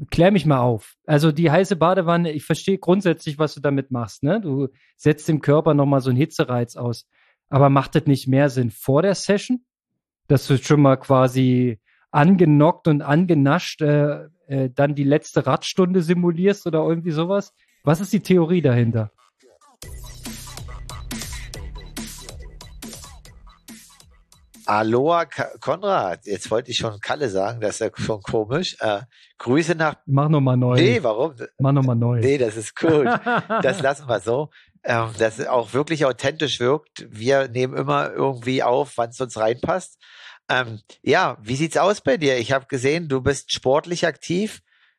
Klär mich mal auf. Also die heiße Badewanne, ich verstehe grundsätzlich, was du damit machst, ne? Du setzt dem Körper nochmal so einen Hitzereiz aus. Aber macht das nicht mehr Sinn vor der Session? Dass du schon mal quasi angenockt und angenascht dann die letzte Radstunde simulierst oder irgendwie sowas? Was ist die Theorie dahinter? Aloha, Konrad. Jetzt wollte ich schon Kalle sagen, das ist ja schon komisch. Grüße nach. Mach nochmal neu. Nee, warum? Mach nochmal neu. Nee, das ist gut. Das lassen wir so. Dass es auch wirklich authentisch wirkt. Wir nehmen immer irgendwie auf, wann es uns reinpasst. Ja, wie sieht's aus bei dir? Ich habe gesehen, du bist sportlich aktiv,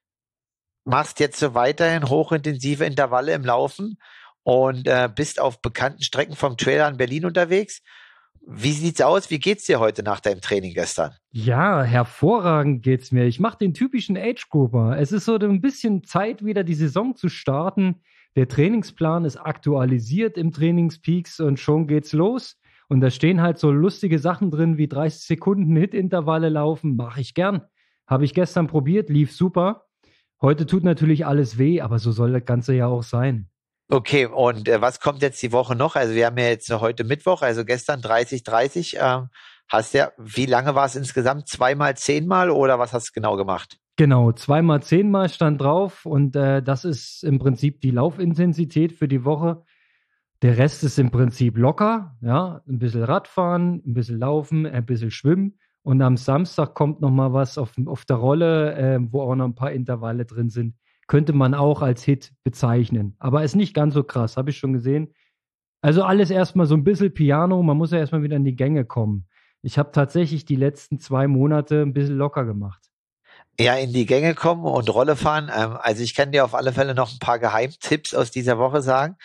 machst jetzt so weiterhin hochintensive Intervalle im Laufen und bist auf bekannten Strecken vom Trailer in Berlin unterwegs. Wie sieht's aus? Wie geht's dir heute nach deinem Training gestern? Ja, hervorragend geht's mir. Ich mache den typischen Age-Grouper. Es ist so ein bisschen Zeit, wieder die Saison zu starten. Der Trainingsplan ist aktualisiert im Trainingspeaks und schon geht's los. Und da stehen halt so lustige Sachen drin wie 30 Sekunden Hit-Intervalle laufen. Mache ich gern. Habe ich gestern probiert, lief super. Heute tut natürlich alles weh, aber so soll das Ganze ja auch sein. Okay, und was kommt jetzt die Woche noch? Also wir haben ja jetzt heute Mittwoch, also gestern 30:30. Hast ja, wie lange war es insgesamt? Zweimal, zehnmal oder was hast du genau gemacht? Genau, zweimal, zehnmal stand drauf und das ist im Prinzip die Laufintensität für die Woche. Der Rest ist im Prinzip locker, ja, ein bisschen Radfahren, ein bisschen Laufen, ein bisschen Schwimmen und am Samstag kommt noch mal was auf der Rolle, wo auch noch ein paar Intervalle drin sind. Könnte man auch als Hit bezeichnen, aber ist nicht ganz so krass, habe ich schon gesehen. Also alles erstmal so ein bisschen Piano, man muss ja erstmal wieder in die Gänge kommen. Ich habe tatsächlich die letzten 2 Monate ein bisschen locker gemacht. Ja, in die Gänge kommen und Rolle fahren. Also ich kann dir auf alle Fälle noch ein paar Geheimtipps aus dieser Woche sagen.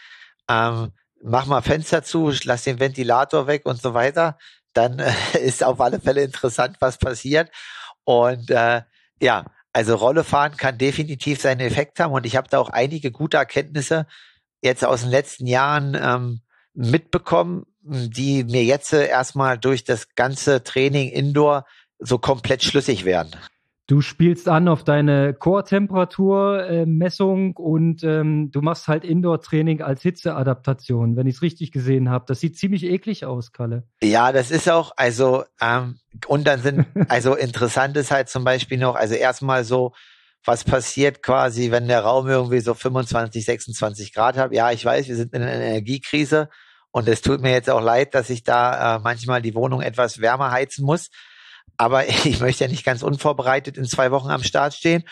Mach mal Fenster zu, lass den Ventilator weg und so weiter. Dann ist auf alle Fälle interessant, was passiert. Und ja, also Rolle fahren kann definitiv seinen Effekt haben und ich habe da auch einige gute Erkenntnisse jetzt aus den letzten Jahren mitbekommen, die mir jetzt erstmal durch das ganze Training Indoor so komplett schlüssig werden. Du spielst an auf deine Core-Temperatur-Messung und du machst halt Indoor-Training als Hitzeadaptation, wenn ich es richtig gesehen habe. Das sieht ziemlich eklig aus, Kalle. Ja, das ist auch, also, und dann sind, also interessant ist halt zum Beispiel noch, also erstmal so, was passiert quasi, wenn der Raum irgendwie so 25, 26 Grad hat. Ja, ich weiß, wir sind in einer Energiekrise und es tut mir jetzt auch leid, dass ich da manchmal die Wohnung etwas wärmer heizen muss. Aber ich möchte ja nicht ganz unvorbereitet in 2 Wochen am Start stehen.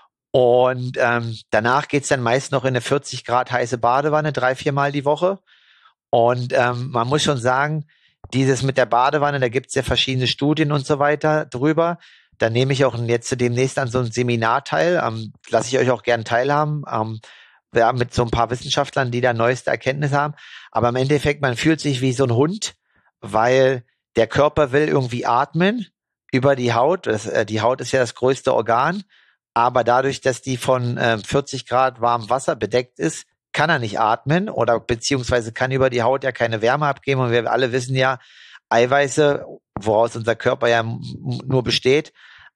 Und danach geht's dann meist noch in eine 40 Grad heiße Badewanne, 3-4 Mal die Woche. Und man muss schon sagen, dieses mit der Badewanne, da gibt's ja verschiedene Studien und so weiter drüber. Da nehme ich auch jetzt demnächst an so einem Seminar teil. Lasse ich euch auch gern teilhaben. Ja, mit so ein paar Wissenschaftlern, die da neueste Erkenntnisse haben. Aber im Endeffekt, man fühlt sich wie so ein Hund, weil der Körper will irgendwie atmen über die Haut. Die Haut ist ja das größte Organ. Aber dadurch, dass die von 40 Grad warmem Wasser bedeckt ist, kann er nicht atmen oder beziehungsweise kann über die Haut ja keine Wärme abgeben. Und wir alle wissen ja, Eiweiße, woraus unser Körper ja nur besteht,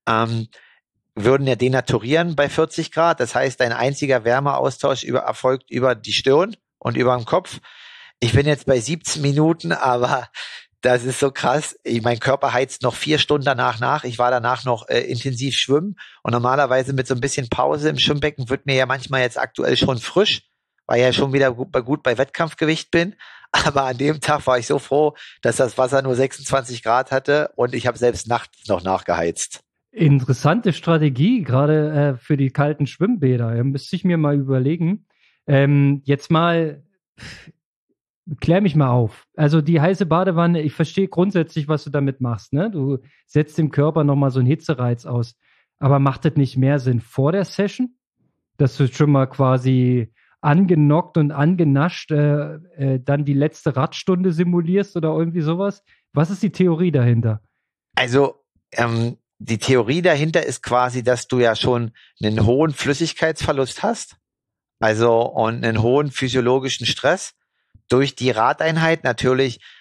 würden ja denaturieren bei 40 Grad. Das heißt, ein einziger Wärmeaustausch erfolgt über die Stirn und über den Kopf. Ich bin jetzt bei 17 Minuten, aber das ist so krass. Mein Körper heizt noch 4 Stunden danach nach. Ich war danach noch intensiv schwimmen und normalerweise mit so ein bisschen Pause im Schwimmbecken wird mir ja manchmal jetzt aktuell schon frisch, weil ich ja schon wieder gut bei Wettkampfgewicht bin. Aber an dem Tag war ich so froh, dass das Wasser nur 26 Grad hatte und ich habe selbst nachts noch nachgeheizt. Interessante Strategie, gerade für die kalten Schwimmbäder. Ja, müsste ich mir mal überlegen. Jetzt mal, klär mich mal auf. Also die heiße Badewanne, ich verstehe grundsätzlich, was du damit machst. Ne? Du setzt dem Körper nochmal so einen Hitzereiz aus. Aber macht das nicht mehr Sinn vor der Session? Dass du schon mal quasi angenockt und angenascht dann die letzte Radstunde simulierst oder irgendwie sowas? Was ist die Theorie dahinter? Also die Theorie dahinter ist quasi, dass du ja schon einen hohen Flüssigkeitsverlust hast, also und einen hohen physiologischen Stress durch die Radeinheit. Natürlich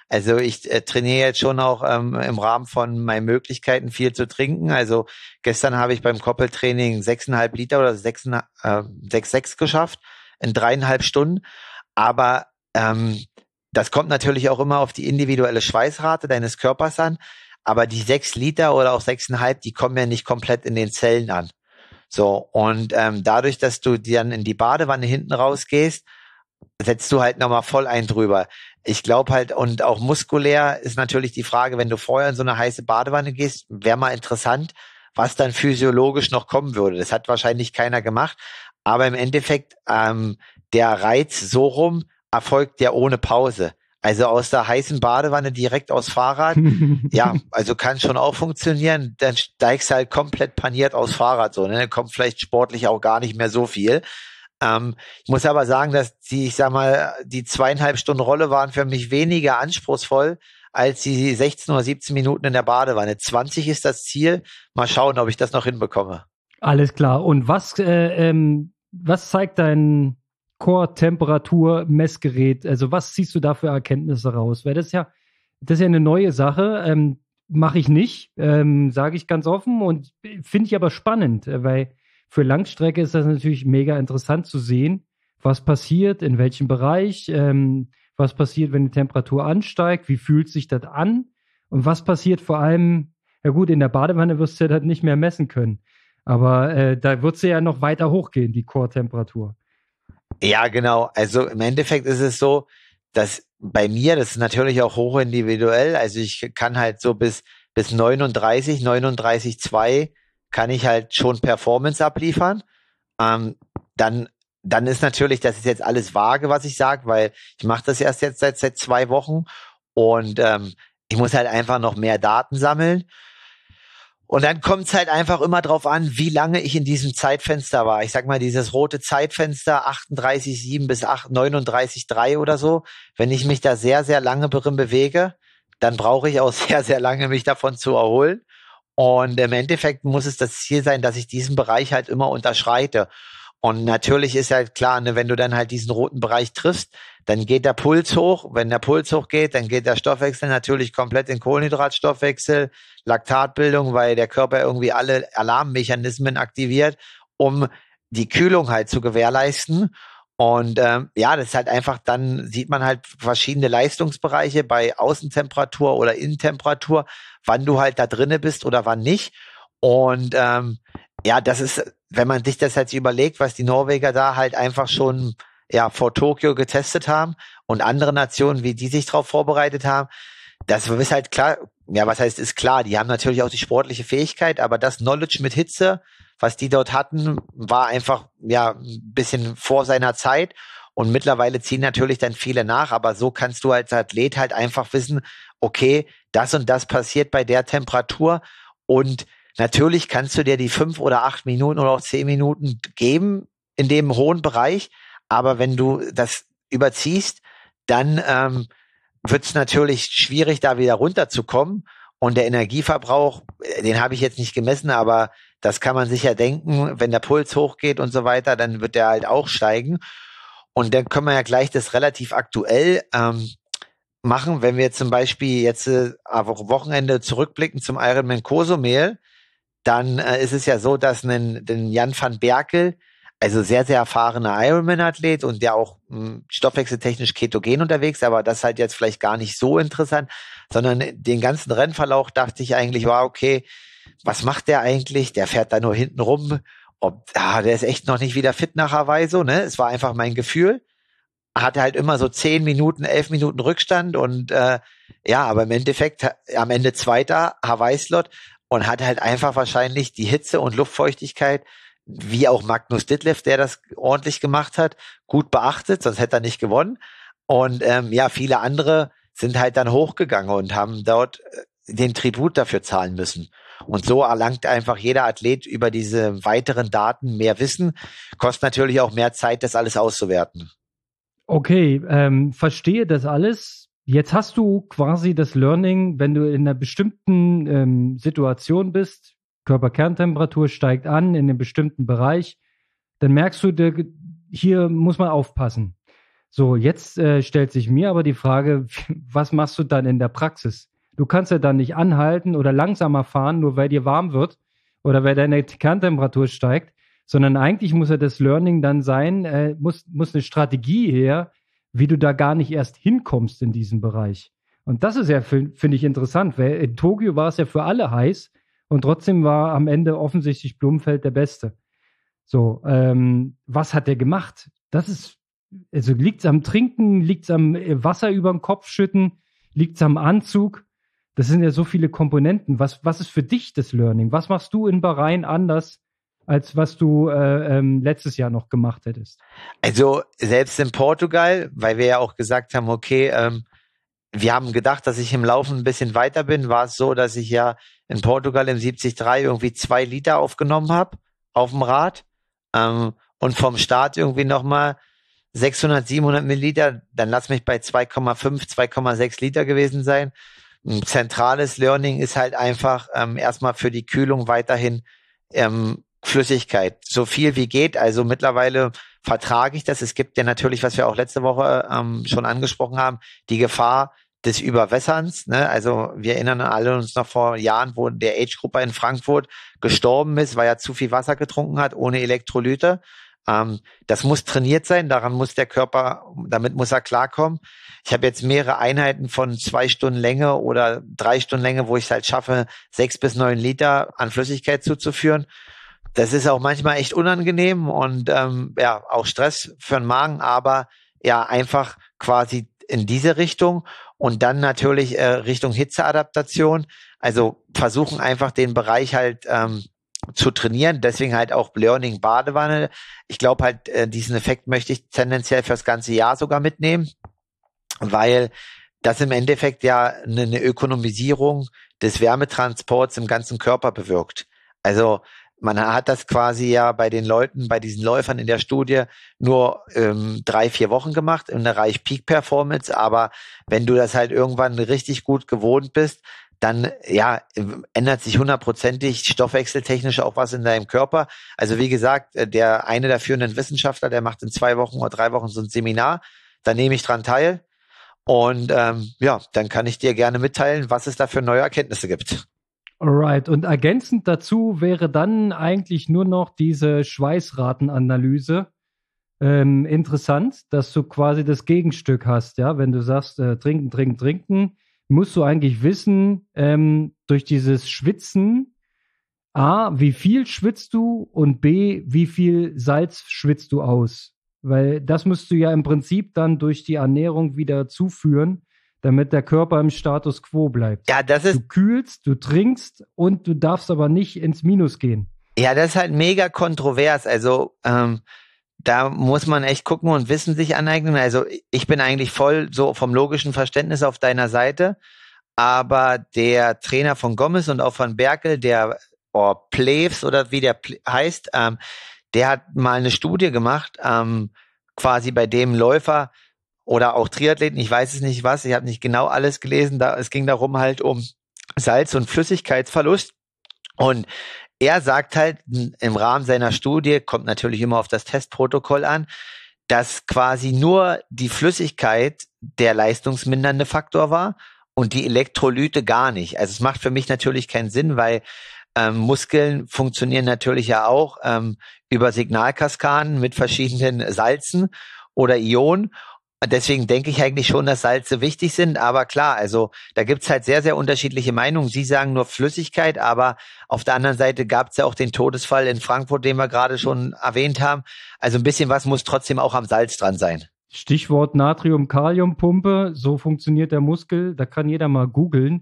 Also ich trainiere jetzt schon auch im Rahmen von meinen Möglichkeiten viel zu trinken. Also gestern habe ich beim Koppeltraining 6,5 Liter oder 6,6 geschafft in 3,5 Stunden. Aber das kommt natürlich auch immer auf die individuelle Schweißrate deines Körpers an. Aber die 6 Liter oder auch 6,5, die kommen ja nicht komplett in den Zellen an. So, und dadurch, dass du dann in die Badewanne hinten rausgehst, setzt du halt nochmal voll ein drüber. Ich glaube halt, und auch muskulär ist natürlich die Frage, wenn du vorher in so eine heiße Badewanne gehst, wäre mal interessant, was dann physiologisch noch kommen würde. Das hat wahrscheinlich keiner gemacht. Aber im Endeffekt, der Reiz so rum erfolgt ja ohne Pause. Also aus der heißen Badewanne direkt aufs Fahrrad. Ja, also kann schon auch funktionieren. Dann steigst du halt komplett paniert aufs Fahrrad so. Ne? Dann kommt vielleicht sportlich auch gar nicht mehr so viel. Ich muss aber sagen, dass die 2,5 Stunden Rolle waren für mich weniger anspruchsvoll als die 16 oder 17 Minuten in der Badewanne. 20 ist das Ziel. Mal schauen, ob ich das noch hinbekomme. Alles klar. Und was zeigt dein Core-Temperatur-Messgerät? Also was ziehst du da für Erkenntnisse raus? Weil das ist ja eine neue Sache. Mache ich nicht, sage ich ganz offen, und finde ich aber spannend, weil für Langstrecke ist das natürlich mega interessant zu sehen, was passiert, in welchem Bereich, was passiert, wenn die Temperatur ansteigt, wie fühlt sich das an und was passiert vor allem, ja gut, in der Badewanne wirst du ja das nicht mehr messen können, aber da wird sie ja noch weiter hochgehen, die Core-Temperatur. Ja, genau. Also im Endeffekt ist es so, dass bei mir, das ist natürlich auch hochindividuell, also ich kann halt so bis 39,2 kann ich halt schon Performance abliefern. Dann ist natürlich, das ist jetzt alles vage, was ich sage, weil ich mache das erst jetzt seit 2 Wochen und ich muss halt einfach noch mehr Daten sammeln. Und dann kommt es halt einfach immer drauf an, wie lange ich in diesem Zeitfenster war. Ich sag mal, dieses rote Zeitfenster 38,7 bis 39,3 oder so. Wenn ich mich da sehr, sehr lange drin bewege, dann brauche ich auch sehr, sehr lange, mich davon zu erholen. Und im Endeffekt muss es das Ziel sein, dass ich diesen Bereich halt immer unterschreite. Und natürlich ist halt klar, ne, wenn du dann halt diesen roten Bereich triffst, dann geht der Puls hoch. Wenn der Puls hochgeht, dann geht der Stoffwechsel natürlich komplett in Kohlenhydratstoffwechsel, Laktatbildung, weil der Körper irgendwie alle Alarmmechanismen aktiviert, um die Kühlung halt zu gewährleisten. Und ja, das ist halt einfach, dann sieht man halt verschiedene Leistungsbereiche bei Außentemperatur oder Innentemperatur, wann du halt da drinne bist oder wann nicht. Und ja, das ist, wenn man sich das jetzt überlegt, was die Norweger da halt einfach schon ja vor Tokio getestet haben und andere Nationen, wie die sich darauf vorbereitet haben, das ist halt klar. Ja, was heißt, ist klar, die haben natürlich auch die sportliche Fähigkeit, aber das Knowledge mit Hitze, was die dort hatten, war einfach ja ein bisschen vor seiner Zeit. Und mittlerweile ziehen natürlich dann viele nach, aber so kannst du als Athlet halt einfach wissen, okay, das und das passiert bei der Temperatur. Und natürlich kannst du dir die 5 oder 8 Minuten oder auch 10 Minuten geben in dem hohen Bereich, aber wenn du das überziehst, dann wird es natürlich schwierig, da wieder runterzukommen. Und der Energieverbrauch, den habe ich jetzt nicht gemessen, aber das kann man sich ja denken, wenn der Puls hochgeht und so weiter, dann wird der halt auch steigen. Und dann können wir ja gleich das relativ aktuell machen, wenn wir zum Beispiel jetzt am Wochenende zurückblicken zum Ironman Cozumel, dann ist es ja so, dass den Jan van Berkel, also sehr, sehr erfahrener Ironman-Athlet und der auch stoffwechseltechnisch ketogen unterwegs, aber das ist halt jetzt vielleicht gar nicht so interessant, sondern den ganzen Rennverlauf dachte ich eigentlich, war okay, was macht der eigentlich? Der fährt da nur hinten rum. Der ist echt noch nicht wieder fit nach Hawaii, so, ne? Es war einfach mein Gefühl. Hatte halt immer so 10 Minuten, 11 Minuten Rückstand und ja, aber im Endeffekt am Ende Zweiter Hawaii-Slot und hat halt einfach wahrscheinlich die Hitze und Luftfeuchtigkeit, wie auch Magnus Ditlev, der das ordentlich gemacht hat, gut beachtet, sonst hätte er nicht gewonnen. Und ja, viele andere sind halt dann hochgegangen und haben dort den Tribut dafür zahlen müssen. Und so erlangt einfach jeder Athlet über diese weiteren Daten mehr Wissen, kostet natürlich auch mehr Zeit, das alles auszuwerten. Okay, verstehe das alles. Jetzt hast du quasi das Learning, wenn du in einer bestimmten Situation bist, Körperkerntemperatur steigt an in einem bestimmten Bereich, dann merkst du, hier muss man aufpassen. So, jetzt stellt sich mir aber die Frage, was machst du dann in der Praxis? Du kannst ja dann nicht anhalten oder langsamer fahren, nur weil dir warm wird oder weil deine Kerntemperatur steigt, sondern eigentlich muss ja das Learning dann sein, muss eine Strategie her, wie du da gar nicht erst hinkommst in diesem Bereich. Und das ist ja, finde ich, interessant, weil in Tokio war es ja für alle heiß und trotzdem war am Ende offensichtlich Blumfeld der Beste. So, was hat der gemacht? Das ist, also liegt es am Trinken, liegt es am Wasser über den Kopf schütten, liegt es am Anzug? Das sind ja so viele Komponenten. Was ist für dich das Learning? Was machst du in Bahrain anders, als was du letztes Jahr noch gemacht hättest? Also selbst in Portugal, weil wir ja auch gesagt haben, okay, wir haben gedacht, dass ich im Laufen ein bisschen weiter bin, war es so, dass ich ja in Portugal im 73 irgendwie 2 Liter aufgenommen habe auf dem Rad und vom Start irgendwie nochmal 600, 700 Milliliter, dann lass mich bei 2,5, 2,6 Liter gewesen sein. Ein zentrales Learning ist halt einfach erstmal für die Kühlung weiterhin Flüssigkeit, so viel wie geht. Also mittlerweile vertrage ich das. Es gibt ja natürlich, was wir auch letzte Woche schon angesprochen haben, die Gefahr des Überwässerns. Ne? Also wir erinnern alle uns noch vor Jahren, wo der Age-Grupper in Frankfurt gestorben ist, weil er zu viel Wasser getrunken hat, ohne Elektrolyte. Das muss trainiert sein, daran muss der Körper, damit muss er klarkommen. Ich habe jetzt mehrere Einheiten von 2 Stunden Länge oder 3 Stunden Länge, wo ich es halt schaffe, 6 bis 9 Liter an Flüssigkeit zuzuführen. Das ist auch manchmal echt unangenehm und ja, auch Stress für den Magen, aber ja, einfach quasi in diese Richtung und dann natürlich Richtung Hitzeadaptation. Also versuchen einfach den Bereich halt zu trainieren, deswegen halt auch Learning Badewanne. Ich glaube halt, diesen Effekt möchte ich tendenziell fürs ganze Jahr sogar mitnehmen, weil das im Endeffekt ja eine Ökonomisierung des Wärmetransports im ganzen Körper bewirkt. Also man hat das quasi ja bei den Leuten, bei diesen Läufern in der Studie nur 3-4 Wochen gemacht in der Reich Peak Performance, aber wenn du das halt irgendwann richtig gut gewohnt bist, dann ja ändert sich 100%ig stoffwechseltechnisch auch was in deinem Körper. Also wie gesagt, einer der führenden Wissenschaftler, der macht in 2 Wochen oder 3 Wochen so ein Seminar, da nehme ich dran teil und ja, dann kann ich dir gerne mitteilen, was es da für neue Erkenntnisse gibt. Alright, und ergänzend dazu wäre dann eigentlich nur noch diese Schweißratenanalyse interessant, dass du quasi das Gegenstück hast, ja, wenn du sagst, trinken, musst du eigentlich wissen, durch dieses Schwitzen, A, wie viel schwitzt du und B, wie viel Salz schwitzt du aus? Weil das musst du ja im Prinzip dann durch die Ernährung wieder zuführen, damit der Körper im Status quo bleibt. Ja, das ist. Du kühlst, du trinkst und du darfst aber nicht ins Minus gehen. Ja, das ist halt mega kontrovers. Also da muss man echt gucken und Wissen sich aneignen. Also ich bin eigentlich voll so vom logischen Verständnis auf deiner Seite, aber der Trainer von Gomez und auch von Berkel, der Plews oder wie der heißt, der hat mal eine Studie gemacht, quasi bei dem Läufer oder auch Triathleten, ich weiß es nicht was, ich habe nicht genau alles gelesen, es ging darum halt um Salz- und Flüssigkeitsverlust und er sagt halt im Rahmen seiner Studie, kommt natürlich immer auf das Testprotokoll an, dass quasi nur die Flüssigkeit der leistungsmindernde Faktor war und die Elektrolyte gar nicht. Also es macht für mich natürlich keinen Sinn, weil Muskeln funktionieren natürlich ja auch über Signalkaskaden mit verschiedenen Salzen oder Ionen. Deswegen denke ich eigentlich schon, dass Salze wichtig sind, aber klar, also da gibt's halt sehr, sehr unterschiedliche Meinungen. Sie sagen nur Flüssigkeit, aber auf der anderen Seite gab's ja auch den Todesfall in Frankfurt, den wir gerade schon erwähnt haben. Also ein bisschen was muss trotzdem auch am Salz dran sein. Stichwort Natrium-Kalium-Pumpe, so funktioniert der Muskel, da kann jeder mal googeln.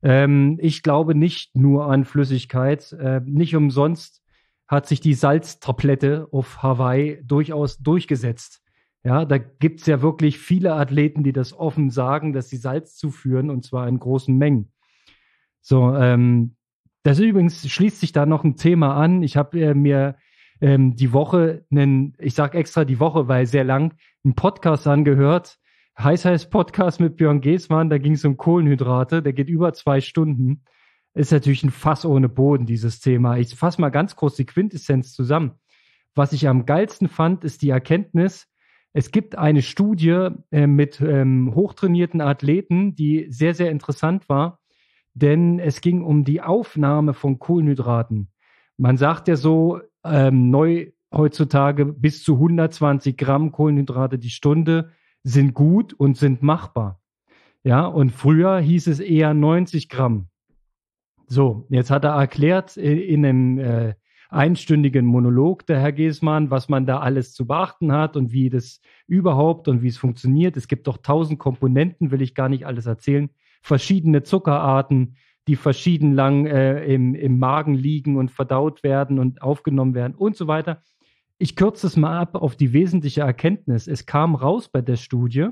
Ich glaube nicht nur an Flüssigkeit, nicht umsonst hat sich die Salztablette auf Hawaii durchaus durchgesetzt. Ja, da gibt's ja wirklich viele Athleten, die das offen sagen, dass sie Salz zuführen und zwar in großen Mengen. So, das übrigens schließt sich da noch ein Thema an. Ich habe mir die Woche ich sag extra die Woche, weil sehr lang, einen Podcast angehört. Heiß Podcast mit Björn Geßmann, da ging es um Kohlenhydrate, der geht über 2 Stunden. Ist natürlich ein Fass ohne Boden, dieses Thema. Ich fasse mal ganz kurz die Quintessenz zusammen. Was ich am geilsten fand, ist die Erkenntnis, Es gibt eine Studie mit hochtrainierten Athleten, die sehr, sehr interessant war, denn es ging um die Aufnahme von Kohlenhydraten. Man sagt ja so, neu heutzutage bis zu 120 Gramm Kohlenhydrate die Stunde sind gut und sind machbar. Ja, und früher hieß es eher 90 Gramm. So, jetzt hat er erklärt in einem einstündigen Monolog, der Herr Giesmann, was man da alles zu beachten hat und wie das überhaupt und wie es funktioniert. Es gibt doch 1000 Komponenten, will ich gar nicht alles erzählen. Verschiedene Zuckerarten, die verschieden lang im Magen liegen und verdaut werden und aufgenommen werden und so weiter. Ich kürze es mal ab auf die wesentliche Erkenntnis. Es kam raus bei der Studie,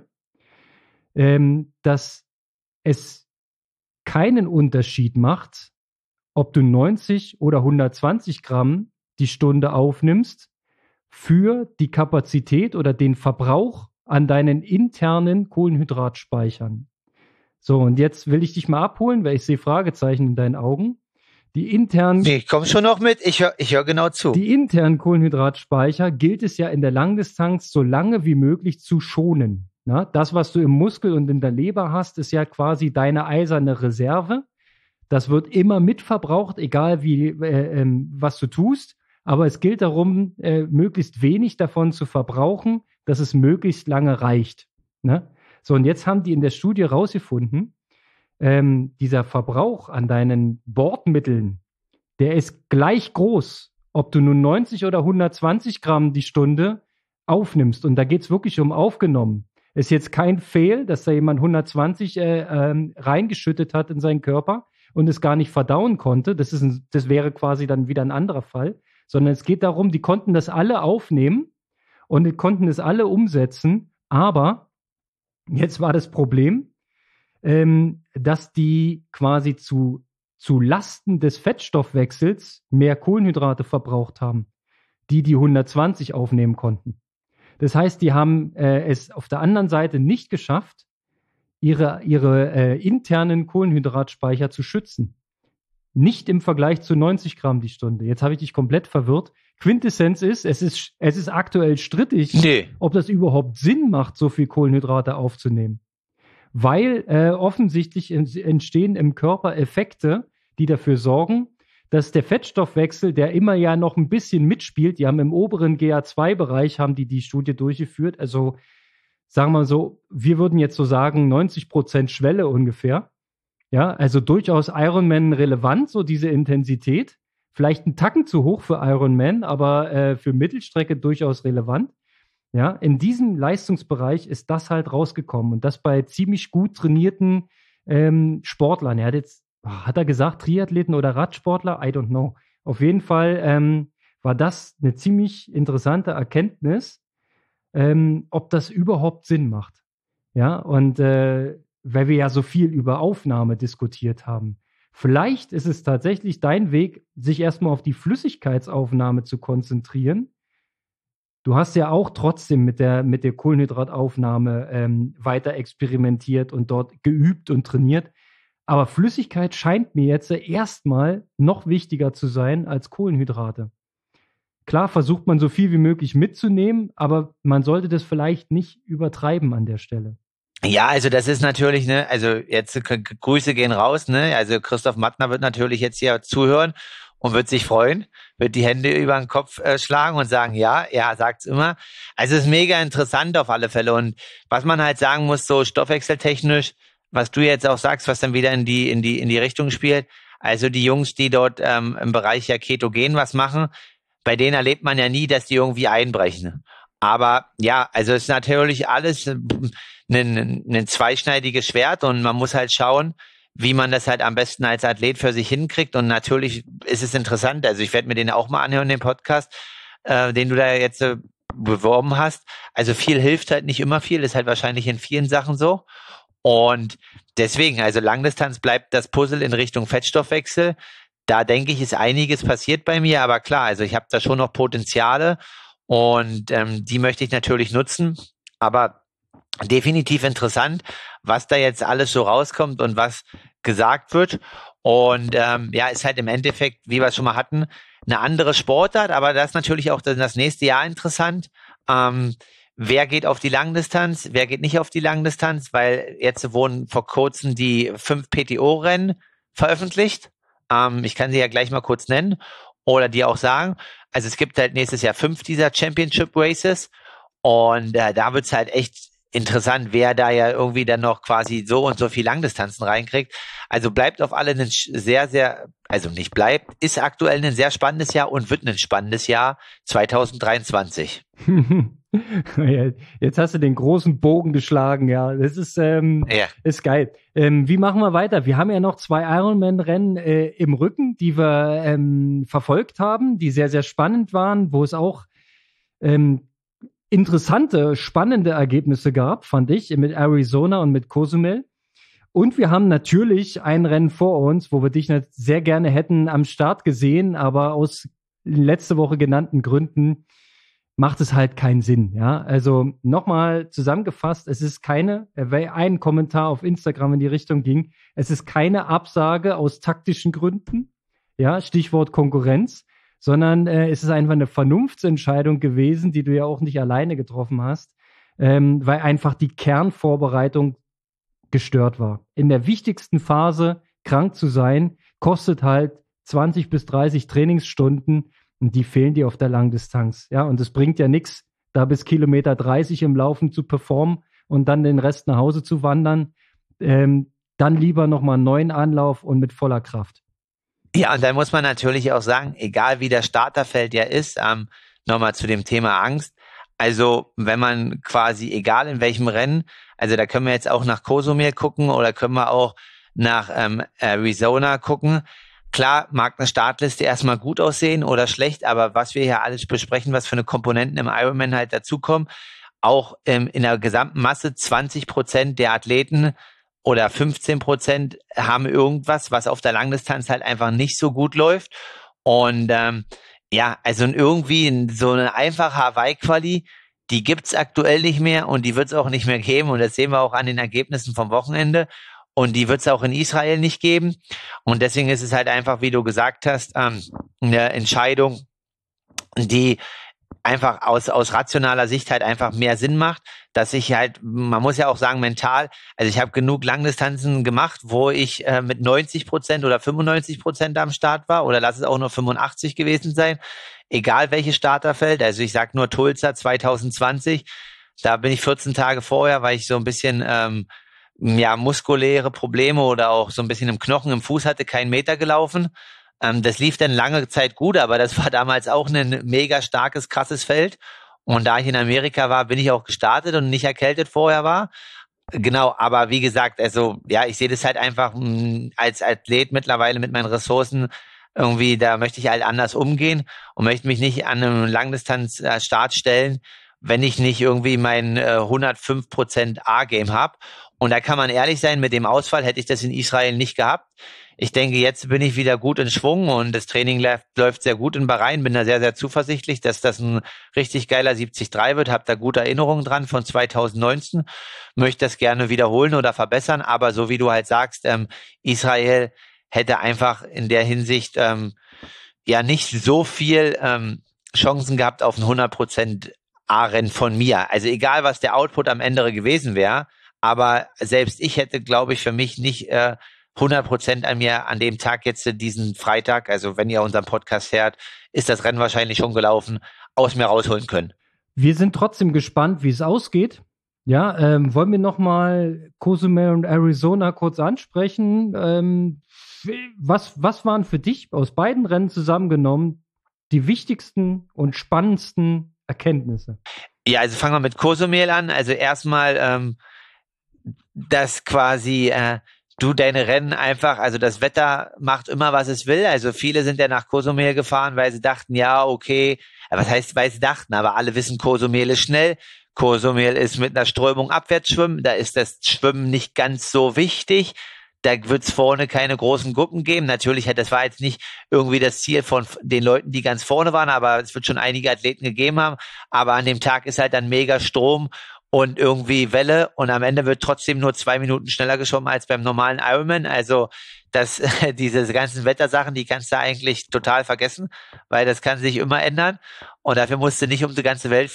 dass es keinen Unterschied macht, ob du 90 oder 120 Gramm die Stunde aufnimmst für die Kapazität oder den Verbrauch an deinen internen Kohlenhydratspeichern. So, und jetzt will ich dich mal abholen, weil ich sehe Fragezeichen in deinen Augen. Die internen. Nee, komm schon noch mit. Ich hör genau zu. Die internen Kohlenhydratspeicher gilt es ja in der Langdistanz so lange wie möglich zu schonen. Na, das, was du im Muskel und in der Leber hast, ist ja quasi deine eiserne Reserve. Das wird immer mitverbraucht, egal was du tust. Aber es gilt darum, möglichst wenig davon zu verbrauchen, dass es möglichst lange reicht. Ne? So, und jetzt haben die in der Studie rausgefunden, dieser Verbrauch an deinen Bordmitteln, der ist gleich groß, ob du nun 90 oder 120 Gramm die Stunde aufnimmst. Und da geht es wirklich um aufgenommen. Ist jetzt kein Fehl, dass da jemand 120 reingeschüttet hat in seinen Körper und es gar nicht verdauen konnte. Das wäre quasi dann wieder ein anderer Fall. Sondern es geht darum, die konnten das alle aufnehmen und die konnten es alle umsetzen. Aber jetzt war das Problem, dass die quasi zu Lasten des Fettstoffwechsels mehr Kohlenhydrate verbraucht haben, die 120 aufnehmen konnten. Das heißt, die haben es auf der anderen Seite nicht geschafft, ihre internen Kohlenhydratspeicher zu schützen. Nicht im Vergleich zu 90 Gramm die Stunde. Jetzt habe ich dich komplett verwirrt. Quintessenz ist, es ist aktuell strittig, ob das überhaupt Sinn macht, so viel Kohlenhydrate aufzunehmen. Weil offensichtlich entstehen im Körper Effekte, die dafür sorgen, dass der Fettstoffwechsel, der immer ja noch ein bisschen mitspielt, die haben im oberen GA2-Bereich, haben die Studie durchgeführt, also sagen wir mal so, wir würden jetzt so sagen 90% Schwelle ungefähr. Ja, also durchaus Ironman relevant, so diese Intensität. Vielleicht ein Tacken zu hoch für Ironman, aber für Mittelstrecke durchaus relevant. Ja, in diesem Leistungsbereich ist das halt rausgekommen und das bei ziemlich gut trainierten Sportlern. Hat er gesagt, Triathleten oder Radsportler? I don't know. Auf jeden Fall war das eine ziemlich interessante Erkenntnis, ob das überhaupt Sinn macht. Ja, und weil wir ja so viel über Aufnahme diskutiert haben. Vielleicht ist es tatsächlich dein Weg, sich erstmal auf die Flüssigkeitsaufnahme zu konzentrieren. Du hast ja auch trotzdem mit der Kohlenhydrataufnahme weiter experimentiert und dort geübt und trainiert. Aber Flüssigkeit scheint mir jetzt erstmal noch wichtiger zu sein als Kohlenhydrate. Klar versucht man so viel wie möglich mitzunehmen, aber man sollte das vielleicht nicht übertreiben an der Stelle. Ja, also das ist natürlich, ne, also jetzt Grüße gehen raus, ne, also Christoph Mattner wird natürlich jetzt hier zuhören und wird sich freuen, wird die Hände über den Kopf schlagen und sagen, ja, er sagt's immer. Also es ist mega interessant auf alle Fälle und was man halt sagen muss, so stoffwechseltechnisch, was du jetzt auch sagst, was dann wieder in die Richtung spielt, also die Jungs, die dort im Bereich ja Ketogen was machen, bei denen erlebt man ja nie, dass die irgendwie einbrechen. Aber ja, also es ist natürlich alles ein zweischneidiges Schwert und man muss halt schauen, wie man das halt am besten als Athlet für sich hinkriegt. Und natürlich ist es interessant, also ich werde mir den auch mal anhören, den Podcast, den du da jetzt beworben hast. Also viel hilft halt nicht immer viel, ist halt wahrscheinlich in vielen Sachen so. Und deswegen, also Langdistanz bleibt das Puzzle in Richtung Fettstoffwechsel. Da denke ich, ist einiges passiert bei mir, aber klar, also ich habe da schon noch Potenziale und die möchte ich natürlich nutzen, aber definitiv interessant, was da jetzt alles so rauskommt und was gesagt wird und ja, ist halt im Endeffekt, wie wir es schon mal hatten, eine andere Sportart, aber das ist natürlich auch das nächste Jahr interessant, wer geht auf die Langdistanz, wer geht nicht auf die Langdistanz, weil jetzt wurden vor kurzem die 5 PTO-Rennen veröffentlicht. Ich kann sie ja gleich mal kurz nennen oder dir auch sagen. Also es gibt halt nächstes Jahr 5 dieser Championship Races und da wird's halt echt interessant, wer da ja irgendwie dann noch quasi so und so viel Langdistanzen reinkriegt. Also bleibt auf alle ein also nicht bleibt, ist aktuell ein sehr spannendes Jahr und wird ein spannendes Jahr 2023. Jetzt hast du den großen Bogen geschlagen, ja. Das ist geil. Wie machen wir weiter? Wir haben ja noch 2 Ironman-Rennen im Rücken, die wir verfolgt haben, die sehr, sehr spannend waren, wo es auch interessante, spannende Ergebnisse gab, fand ich, mit Arizona und mit Cozumel. Und wir haben natürlich ein Rennen vor uns, wo wir dich sehr gerne hätten am Start gesehen, aber aus letzte Woche genannten Gründen macht es halt keinen Sinn. Ja, also nochmal zusammengefasst, es ist ein Kommentar auf Instagram in die Richtung ging, es ist keine Absage aus taktischen Gründen, ja, Stichwort Konkurrenz, sondern es ist einfach eine Vernunftsentscheidung gewesen, die du ja auch nicht alleine getroffen hast, weil einfach die Kernvorbereitung gestört war. In der wichtigsten Phase krank zu sein, kostet halt 20 bis 30 Trainingsstunden und die fehlen dir auf der Langdistanz. Ja, und es bringt ja nichts, da bis Kilometer 30 im Laufen zu performen und dann den Rest nach Hause zu wandern. Dann lieber nochmal einen neuen Anlauf und mit voller Kraft. Ja, und dann muss man natürlich auch sagen, egal wie der Starterfeld ja ist, nochmal zu dem Thema Angst. Also wenn man quasi, egal in welchem Rennen, also da können wir jetzt auch nach Cozumel gucken oder können wir auch nach Arizona gucken. Klar mag eine Startliste erstmal gut aussehen oder schlecht, aber was wir hier alles besprechen, was für eine Komponenten im Ironman halt dazukommen, auch in der gesamten Masse 20% der Athleten oder 15% haben irgendwas, was auf der Langdistanz halt einfach nicht so gut läuft. Und also irgendwie so eine einfache Hawaii-Quali, die gibt's aktuell nicht mehr und die wird's auch nicht mehr geben. Und das sehen wir auch an den Ergebnissen vom Wochenende. Und die wird's auch in Israel nicht geben. Und deswegen ist es halt einfach, wie du gesagt hast, eine Entscheidung, die einfach aus rationaler Sicht halt einfach mehr Sinn macht, dass ich halt, man muss ja auch sagen, mental, also ich habe genug Langdistanzen gemacht, wo ich mit 90% oder 95% am Start war oder lass es auch nur 85 gewesen sein, egal welches Starterfeld, also ich sag nur Tulsa 2020, da bin ich 14 Tage vorher, weil ich so ein bisschen muskuläre Probleme oder auch so ein bisschen im Knochen, im Fuß hatte, keinen Meter gelaufen. Das lief dann lange Zeit gut, aber das war damals auch ein mega starkes, krasses Feld. Und da ich in Amerika war, bin ich auch gestartet und nicht erkältet vorher war. Genau, aber wie gesagt, also ja, ich sehe das halt einfach als Athlet mittlerweile mit meinen Ressourcen irgendwie, da möchte ich halt anders umgehen und möchte mich nicht an einem Langdistanz-Start stellen, wenn ich nicht irgendwie mein 105% A-Game habe. Und da kann man ehrlich sein, mit dem Ausfall hätte ich das in Israel nicht gehabt. Ich denke, jetzt bin ich wieder gut in Schwung und das Training läuft sehr gut in Bahrain. Bin da sehr, sehr zuversichtlich, dass das ein richtig geiler 73 wird. Hab da gute Erinnerungen dran von 2019. Möchte das gerne wiederholen oder verbessern. Aber so wie du halt sagst, Israel hätte einfach in der Hinsicht nicht so viel Chancen gehabt auf ein 100% A-Rennen von mir. Also egal, was der Output am Ende gewesen wäre, aber selbst ich hätte, glaube ich, für mich nicht 100% an mir an dem Tag jetzt diesen Freitag, also wenn ihr unseren Podcast hört, ist das Rennen wahrscheinlich schon gelaufen, aus mir rausholen können. Wir sind trotzdem gespannt, wie es ausgeht. Ja, wollen wir nochmal Cozumel und Arizona kurz ansprechen? Was waren für dich aus beiden Rennen zusammengenommen die wichtigsten und spannendsten Erkenntnisse? Ja, also fangen wir mit Cozumel an. Also erstmal, dass quasi du deine Rennen einfach, also das Wetter macht immer, was es will. Also viele sind ja nach Cozumel gefahren, weil sie dachten, ja, okay, was heißt, weil sie dachten, aber alle wissen, Cozumel ist schnell. Cozumel ist mit einer Strömung abwärts schwimmen. Da ist das Schwimmen nicht ganz so wichtig. Da wird es vorne keine großen Gruppen geben. Natürlich, das war jetzt nicht irgendwie das Ziel von den Leuten, die ganz vorne waren, aber es wird schon einige Athleten gegeben haben. Aber an dem Tag ist halt dann mega Strom und irgendwie Welle und am Ende wird trotzdem nur 2 Minuten schneller geschwommen als beim normalen Ironman. Also diese ganzen Wettersachen, die kannst du eigentlich total vergessen, weil das kann sich immer ändern und dafür musst du nicht um die ganze Welt fliegen.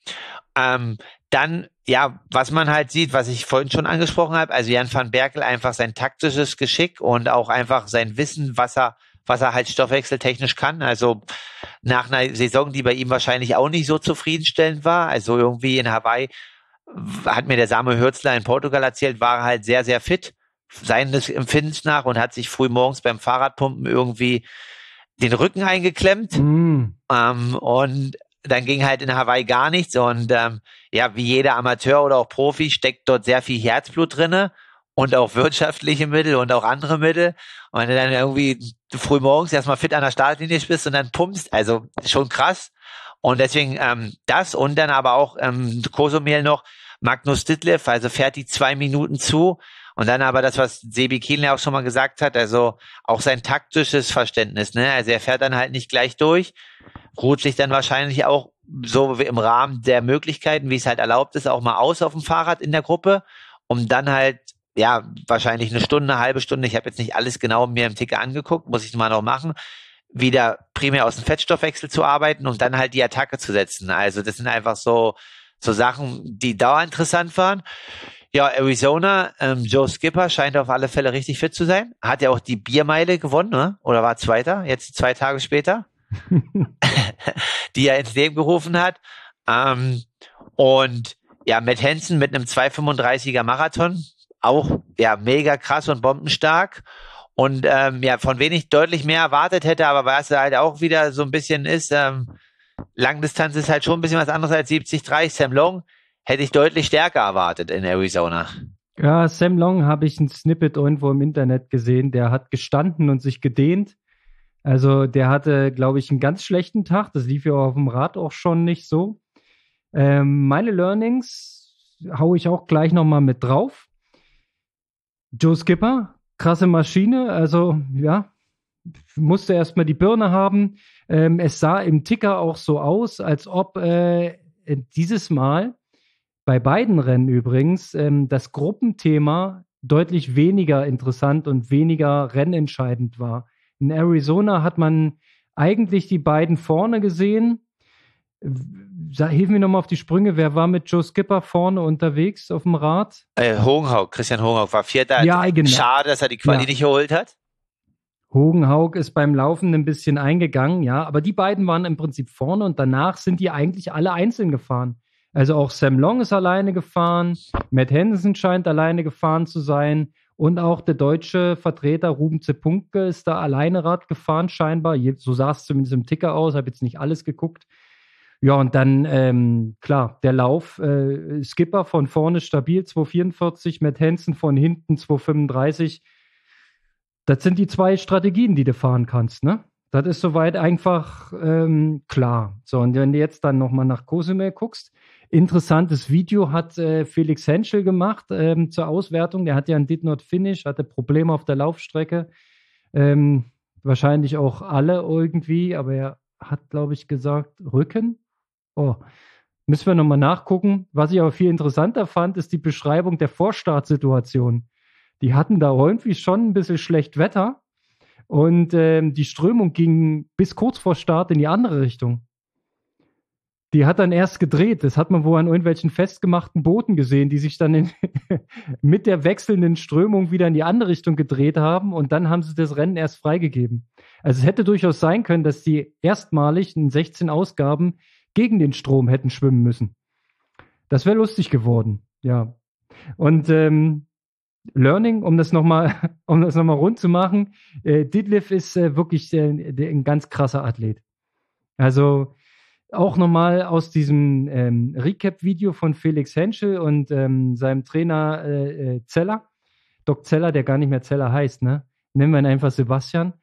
Dann, ja, was man halt sieht, was ich vorhin schon angesprochen habe, also Jan van Berkel einfach sein taktisches Geschick und auch einfach sein Wissen, was er halt stoffwechseltechnisch kann. Also nach einer Saison, die bei ihm wahrscheinlich auch nicht so zufriedenstellend war. Also irgendwie in Hawaii hat mir der Samuel Hürzler in Portugal erzählt, war er halt sehr, sehr fit, seines Empfindens nach, und hat sich früh morgens beim Fahrradpumpen irgendwie den Rücken eingeklemmt. Und dann ging halt in Hawaii gar nichts. Und ja, wie jeder Amateur oder auch Profi steckt dort sehr viel Herzblut drinne und auch wirtschaftliche Mittel und auch andere Mittel. Und wenn du dann irgendwie früh morgens erstmal fit an der Startlinie bist und dann pumpst, also schon krass. Und deswegen das und dann aber auch Cozumel noch, Magnus Ditlev, also fährt die 2 Minuten zu. Und dann aber das, was Sebi Kienle auch schon mal gesagt hat, also auch sein taktisches Verständnis, ne? Also er fährt dann halt nicht gleich durch, ruht sich dann wahrscheinlich auch so im Rahmen der Möglichkeiten, wie es halt erlaubt ist, auch mal aus auf dem Fahrrad in der Gruppe, um dann halt, ja, wahrscheinlich eine Stunde, eine halbe Stunde, ich habe jetzt nicht alles genau mir im Ticker angeguckt, muss ich mal noch machen, wieder primär aus dem Fettstoffwechsel zu arbeiten, um dann halt die Attacke zu setzen. Also das sind einfach so Sachen, die dauerinteressant waren. Ja, Arizona, Joe Skipper scheint auf alle Fälle richtig fit zu sein. Hat ja auch die Biermeile gewonnen, ne? Oder war Zweiter, jetzt 2 Tage später, die er ins Leben gerufen hat. Und ja, Matt Hansen mit einem 2:35er Marathon, auch ja mega krass und bombenstark. Und ja, von wen ich deutlich mehr erwartet hätte, aber was halt auch wieder so ein bisschen ist, Langdistanz ist halt schon ein bisschen was anderes als 70-3. Sam Long hätte ich deutlich stärker erwartet in Arizona. Ja, Sam Long habe ich ein Snippet irgendwo im Internet gesehen. Der hat gestanden und sich gedehnt. Also der hatte, glaube ich, einen ganz schlechten Tag. Das lief ja auf dem Rad auch schon nicht so. Meine Learnings haue ich auch gleich nochmal mit drauf. Joe Skipper, krasse Maschine. Also ja, musste erstmal die Birne haben. Es sah im Ticker auch so aus, als ob dieses Mal bei beiden Rennen übrigens das Gruppenthema deutlich weniger interessant und weniger rennentscheidend war. In Arizona hat man eigentlich die beiden vorne gesehen. Hilf mir nochmal auf die Sprünge. Wer war mit Joe Skipper vorne unterwegs auf dem Rad? Christian Hogenhaug war Vierter. Ja, genau. Schade, dass er die Quali nicht geholt hat. Hogenhaug ist beim Laufen ein bisschen eingegangen, ja. Aber die beiden waren im Prinzip vorne und danach sind die eigentlich alle einzeln gefahren. Also auch Sam Long ist alleine gefahren, Matt Henderson scheint alleine gefahren zu sein und auch der deutsche Vertreter Ruben Zepunke ist da alleine Rad gefahren scheinbar. So sah es zumindest im Ticker aus, habe jetzt nicht alles geguckt. Ja, und dann, klar, der Lauf, Skipper von vorne stabil, 2,44, Matt Henson von hinten 2,35. Das sind die 2 Strategien, die du fahren kannst, ne? Das ist soweit einfach klar. So, und wenn du jetzt dann nochmal nach Cozumel guckst, interessantes Video hat Felix Henschel gemacht zur Auswertung. Der hat ja einen Did Not Finish, hatte Probleme auf der Laufstrecke. Wahrscheinlich auch alle irgendwie, aber er hat, glaube ich, gesagt, Rücken. Oh, müssen wir nochmal nachgucken. Was ich aber viel interessanter fand, ist die Beschreibung der Vorstartsituation. Die hatten da irgendwie schon ein bisschen schlecht Wetter und die Strömung ging bis kurz vor Start in die andere Richtung. Die hat dann erst gedreht. Das hat man wohl an irgendwelchen festgemachten Booten gesehen, die sich dann mit der wechselnden Strömung wieder in die andere Richtung gedreht haben und dann haben sie das Rennen erst freigegeben. Also es hätte durchaus sein können, dass die erstmalig in 16 Ausgaben gegen den Strom hätten schwimmen müssen. Das wäre lustig geworden, ja. Und Learning, um das nochmal rund zu machen, Ditlev ist wirklich ein ganz krasser Athlet. Also auch nochmal aus diesem Recap-Video von Felix Henschel und seinem Trainer Zeller, Doc Zeller, der gar nicht mehr Zeller heißt, ne? Nennen wir ihn einfach Sebastian.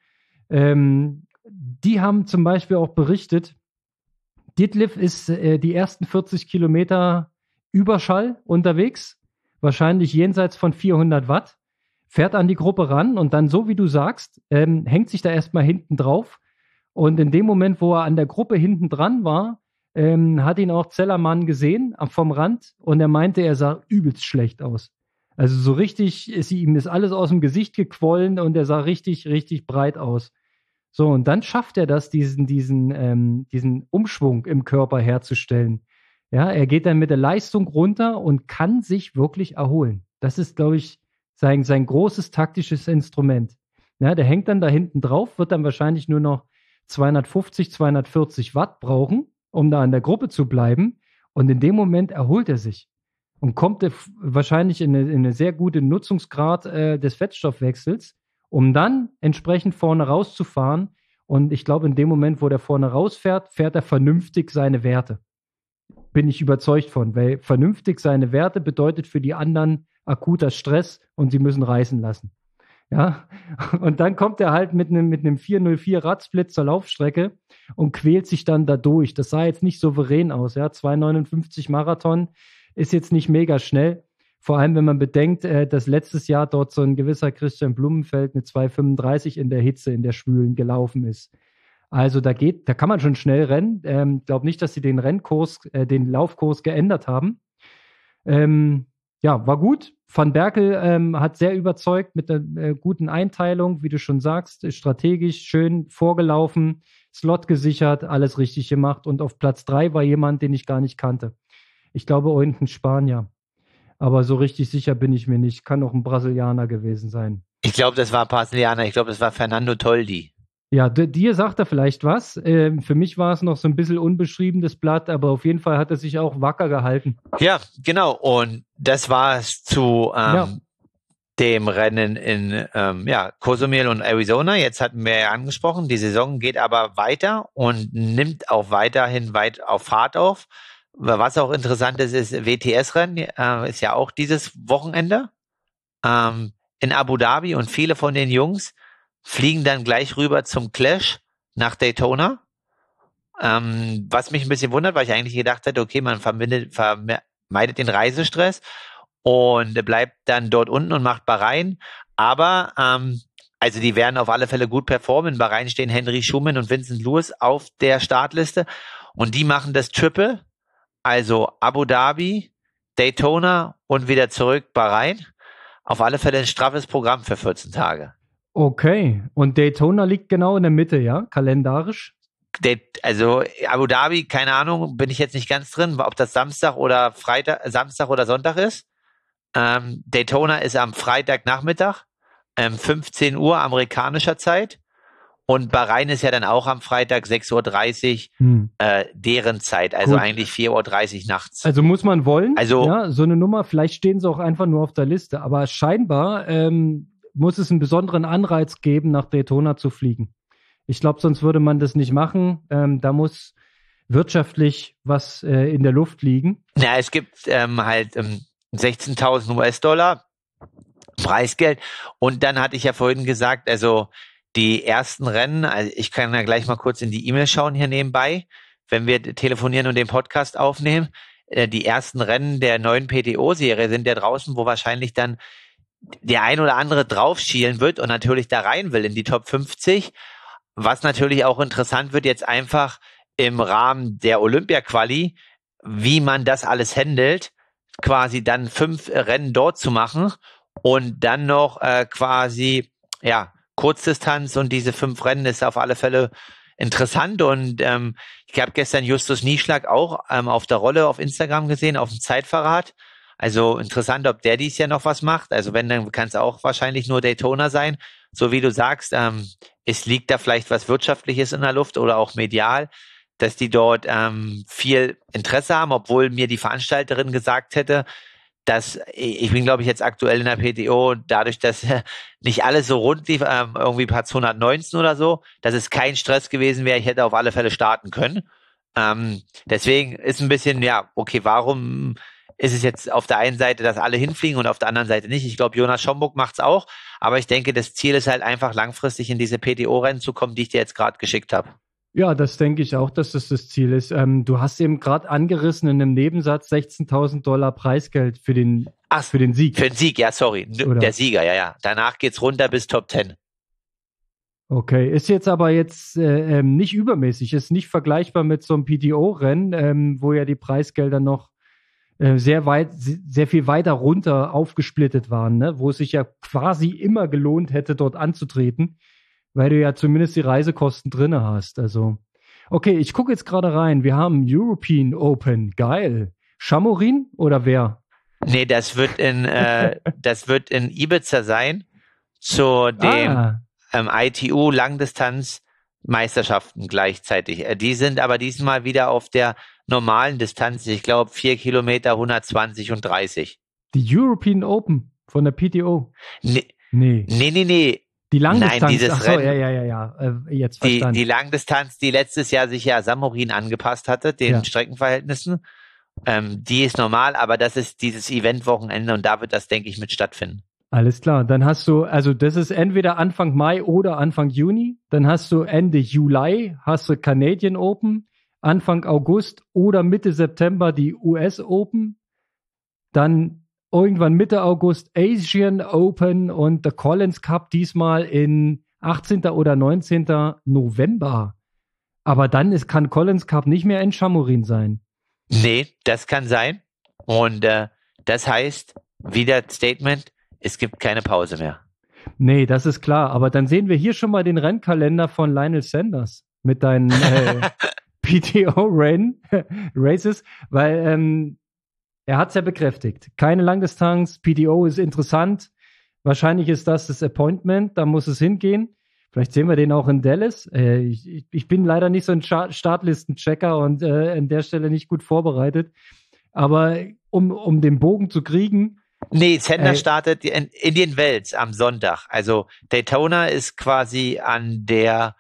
Die haben zum Beispiel auch berichtet, Ditlev ist die ersten 40 Kilometer Überschall unterwegs, wahrscheinlich jenseits von 400 Watt, fährt an die Gruppe ran und dann, so wie du sagst, hängt sich da erstmal hinten drauf. Und in dem Moment, wo er an der Gruppe hinten dran war, hat ihn auch Zellermann gesehen vom Rand und er meinte, er sah übelst schlecht aus. Also so richtig, ihm ist alles aus dem Gesicht gequollen und er sah richtig, richtig breit aus. So, und dann schafft er das, diesen Umschwung im Körper herzustellen. Ja, er geht dann mit der Leistung runter und kann sich wirklich erholen. Das ist, glaube ich, sein großes taktisches Instrument. Ja, der hängt dann da hinten drauf, wird dann wahrscheinlich nur noch 250, 240 Watt brauchen, um da an der Gruppe zu bleiben. Und in dem Moment erholt er sich und kommt wahrscheinlich in eine sehr gute Nutzungsgrad des Fettstoffwechsels, um dann entsprechend vorne rauszufahren. Und ich glaube, in dem Moment, wo der vorne rausfährt, fährt er vernünftig seine Werte. Bin ich überzeugt von, weil vernünftig seine Werte bedeutet für die anderen akuter Stress und sie müssen reißen lassen. Ja, und dann kommt er halt mit einem 404 Radsplit zur Laufstrecke und quält sich dann da durch. Das sah jetzt nicht souverän aus, ja. 2,59 Marathon ist jetzt nicht mega schnell. Vor allem, wenn man bedenkt, dass letztes Jahr dort so ein gewisser Christian Blumenfeld mit 2,35 in der Hitze, in der Schwülen gelaufen ist. Also da kann man schon schnell rennen. Glaube nicht, dass sie den den Laufkurs geändert haben. Ja, war gut. Van Berkel hat sehr überzeugt mit der guten Einteilung, wie du schon sagst, strategisch schön vorgelaufen, Slot gesichert, alles richtig gemacht. Und auf Platz 3 war jemand, den ich gar nicht kannte. Ich glaube, irgendein Spanier. Aber so richtig sicher bin ich mir nicht. Kann auch ein Brasilianer gewesen sein. Ich glaube, das war Brasilianer. Ich glaube, das war Fernando Toldi. Ja, dir sagt er vielleicht was. Für mich war es noch so ein bisschen unbeschriebenes Blatt, aber auf jeden Fall hat er sich auch wacker gehalten. Ja, genau. Und das war es zu dem Rennen in Cozumel und Arizona. Jetzt hatten wir ja angesprochen, die Saison geht aber weiter und nimmt auch weiterhin weit auf Fahrt auf. Was auch interessant ist WTS-Rennen, ist ja auch dieses Wochenende in Abu Dhabi und viele von den Jungs fliegen dann gleich rüber zum Clash nach Daytona. Was mich ein bisschen wundert, weil ich eigentlich gedacht hätte, okay, man vermeidet den Reisestress und bleibt dann dort unten und macht Bahrain. Aber also die werden auf alle Fälle gut performen. In Bahrain stehen Henry Schumann und Vincent Lewis auf der Startliste und die machen das Triple. Also Abu Dhabi, Daytona und wieder zurück Bahrain. Auf alle Fälle ein straffes Programm für 14 Tage. Okay, und Daytona liegt genau in der Mitte, ja, kalendarisch? Also Abu Dhabi, keine Ahnung, bin ich jetzt nicht ganz drin, ob das Samstag oder Sonntag ist. Daytona ist am Freitagnachmittag, 15 Uhr amerikanischer Zeit. Und Bahrain ist ja dann auch am Freitag 6.30 Uhr deren Zeit, also gut. Eigentlich 4.30 Uhr nachts. Also muss man wollen, ja, so eine Nummer, vielleicht stehen sie auch einfach nur auf der Liste, aber scheinbar muss es einen besonderen Anreiz geben, nach Daytona zu fliegen. Ich glaube, sonst würde man das nicht machen. Da muss wirtschaftlich was in der Luft liegen. Ja, es gibt halt 16.000 US-Dollar Preisgeld. Und dann hatte ich ja vorhin gesagt, also die ersten Rennen, also ich kann ja gleich mal kurz in die E-Mail schauen hier nebenbei, wenn wir telefonieren und den Podcast aufnehmen. Die ersten Rennen der neuen PTO-Serie sind ja draußen, wo wahrscheinlich dann der ein oder andere draufschielen wird und natürlich da rein will in die Top 50. Was natürlich auch interessant wird jetzt einfach im Rahmen der Olympia-Quali, wie man das alles handelt, quasi dann 5 Rennen dort zu machen und dann noch quasi, ja, Kurzdistanz und diese 5 Rennen ist auf alle Fälle interessant und ich habe gestern Justus Nieschlag auch auf der Rolle auf Instagram gesehen, auf dem Zeitverrat. Also interessant, ob der dies Jahr noch was macht. Also wenn, dann kann es auch wahrscheinlich nur Daytona sein. So wie du sagst, es liegt da vielleicht was Wirtschaftliches in der Luft oder auch medial, dass die dort viel Interesse haben, obwohl mir die Veranstalterin gesagt hätte, dass ich bin, glaube ich, jetzt aktuell in der PTO, dadurch, dass nicht alles so rund lief, irgendwie Platz 119 oder so, dass es kein Stress gewesen wäre, ich hätte auf alle Fälle starten können. Deswegen ist ein bisschen, ja, okay, warum ist es jetzt auf der einen Seite, dass alle hinfliegen und auf der anderen Seite nicht? Ich glaube, Jonas Schomburg macht's auch, aber ich denke, das Ziel ist halt einfach langfristig in diese PTO-Rennen zu kommen, die ich dir jetzt gerade geschickt habe. Ja, das denke ich auch, dass das Ziel ist. Du hast eben gerade angerissen in einem Nebensatz $16.000 Preisgeld für den Sieg. Für den Sieg, ja, sorry. Oder? Der Sieger, ja. Danach geht's runter bis Top 10. Okay, ist jetzt aber nicht übermäßig, ist nicht vergleichbar mit so einem PTO-Rennen, wo ja die Preisgelder noch sehr viel weiter runter aufgesplittet waren, ne? Wo es sich ja quasi immer gelohnt hätte, dort anzutreten, weil du ja zumindest die Reisekosten drinne hast. Also Okay, ich gucke jetzt gerade rein. Wir haben European Open. Geil. Chamorin oder wer? Nee, das wird in Ibiza sein, zu dem ITU Langdistanz-Meisterschaften gleichzeitig. Die sind aber diesmal wieder auf der normalen Distanz, ich glaube 4 Kilometer, 120 und 30. Die European Open von der PTO? Nee. Die Langdistanz, nein, dieses achso, Rennen, ja, jetzt verstanden. Die Langdistanz, die letztes Jahr sich ja Samorin angepasst hatte, den Streckenverhältnissen, die ist normal, aber das ist dieses Eventwochenende und da wird das, denke ich, mit stattfinden. Alles klar, dann hast du, also das ist entweder Anfang Mai oder Anfang Juni, dann hast du Ende Juli, hast du Canadian Open, Anfang August oder Mitte September die US Open, dann irgendwann Mitte August Asian Open und der Collins Cup diesmal in 18. oder 19. November. Aber dann kann Collins Cup nicht mehr in Chamorin sein. Nee, das kann sein. Und das heißt, wieder Statement, es gibt keine Pause mehr. Nee, das ist klar. Aber dann sehen wir hier schon mal den Rennkalender von Lionel Sanders mit deinen PTO-Races, weil er hat es ja bekräftigt. Keine Langdistanz, PTO ist interessant. Wahrscheinlich ist das Appointment, da muss es hingehen. Vielleicht sehen wir den auch in Dallas. Ich bin leider nicht so ein Startlistenchecker und an der Stelle nicht gut vorbereitet. Aber um den Bogen zu kriegen. Nee, Sanders startet in Indian Wells am Sonntag. Also Daytona ist quasi an der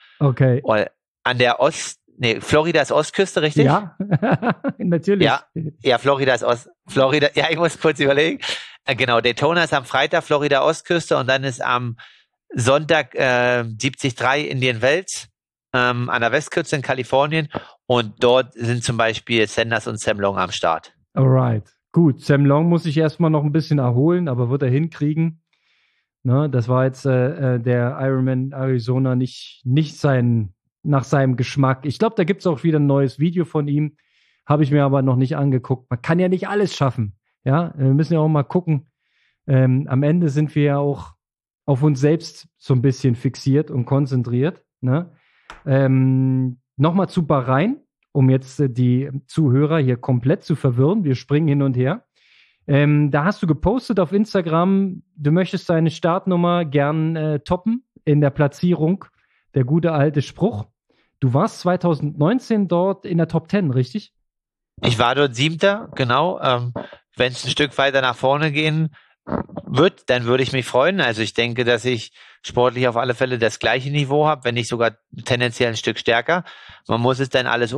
Floridas Ostküste, richtig? Ja, natürlich. Ja, Floridas Florida, ja, ich muss kurz überlegen. Genau, Daytona ist am Freitag, Florida Ostküste und dann ist am Sonntag 73 Indian Wells an der Westküste in Kalifornien und dort sind zum Beispiel Sanders und Sam Long am Start. Alright, gut. Sam Long muss sich erstmal noch ein bisschen erholen, aber wird er hinkriegen. Ne, das war jetzt der Ironman Arizona nicht nach seinem Geschmack. Ich glaube, da gibt es auch wieder ein neues Video von ihm. Habe ich mir aber noch nicht angeguckt. Man kann ja nicht alles schaffen. Ja, wir müssen ja auch mal gucken. Am Ende sind wir ja auch auf uns selbst so ein bisschen fixiert und konzentriert. Ne? Nochmal zu Bahrain, um jetzt die Zuhörer hier komplett zu verwirren. Wir springen hin und her. Da hast du gepostet auf Instagram, du möchtest deine Startnummer gern toppen in der Platzierung. Der gute alte Spruch. Du warst 2019 dort in der Top 10, richtig? Ich war dort 7. Genau. Wenn es ein Stück weiter nach vorne gehen wird, dann würde ich mich freuen. Also ich denke, dass ich sportlich auf alle Fälle das gleiche Niveau habe, wenn nicht sogar tendenziell ein Stück stärker. Man muss es dann alles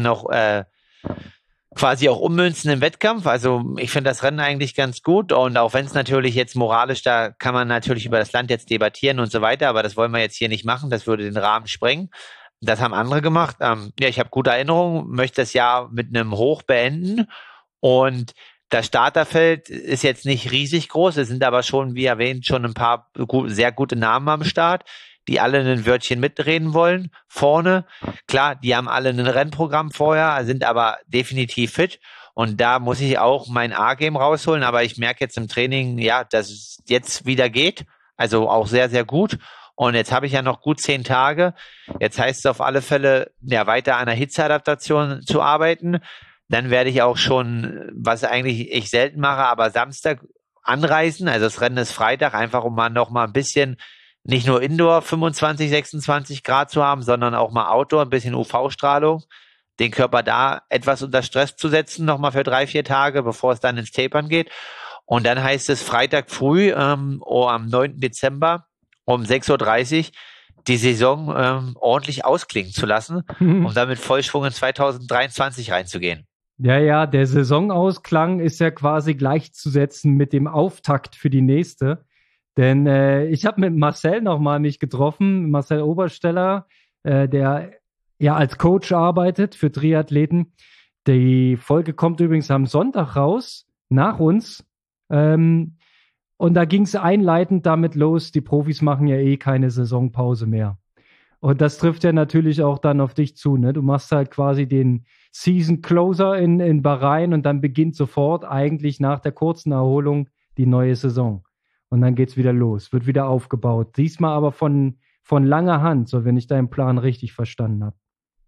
quasi auch ummünzen im Wettkampf. Also ich finde das Rennen eigentlich ganz gut und auch wenn es natürlich jetzt moralisch, da kann man natürlich über das Land jetzt debattieren und so weiter, aber das wollen wir jetzt hier nicht machen, das würde den Rahmen sprengen. Das haben andere gemacht. Ich habe gute Erinnerungen, möchte das Jahr mit einem Hoch beenden und das Starterfeld ist jetzt nicht riesig groß, es sind aber schon, wie erwähnt, schon ein paar sehr gute Namen am Start, die alle ein Wörtchen mitreden wollen, vorne. Klar, die haben alle ein Rennprogramm vorher, sind aber definitiv fit. Und da muss ich auch mein A-Game rausholen. Aber ich merke jetzt im Training, ja, dass es jetzt wieder geht. Also auch sehr, sehr gut. Und jetzt habe ich ja noch gut 10 Tage. Jetzt heißt es auf alle Fälle, ja, weiter an der Hitzeadaptation zu arbeiten. Dann werde ich auch schon, was eigentlich ich selten mache, aber Samstag anreisen. Also das Rennen ist Freitag, einfach um mal noch mal ein bisschen nicht nur Indoor 25, 26 Grad zu haben, sondern auch mal Outdoor, ein bisschen UV-Strahlung, den Körper da etwas unter Stress zu setzen, nochmal für 3-4 Tage, bevor es dann ins Tapern geht. Und dann heißt es Freitag früh, am 9. Dezember um 6.30 Uhr die Saison ordentlich ausklingen zu lassen, um dann mit Vollschwung in 2023 reinzugehen. Ja, der Saisonausklang ist ja quasi gleichzusetzen mit dem Auftakt für die nächste. Denn ich habe mit Marcel nochmal mich getroffen, Marcel Obersteller, der ja als Coach arbeitet für Triathleten. Die Folge kommt übrigens am Sonntag raus, nach uns. Und da ging es einleitend damit los, die Profis machen ja eh keine Saisonpause mehr. Und das trifft ja natürlich auch dann auf dich zu. Ne? Du machst halt quasi den Season Closer in Bahrain und dann beginnt sofort eigentlich nach der kurzen Erholung die neue Saison. Und dann geht's wieder los, wird wieder aufgebaut. Diesmal aber von langer Hand, so wenn ich deinen Plan richtig verstanden habe.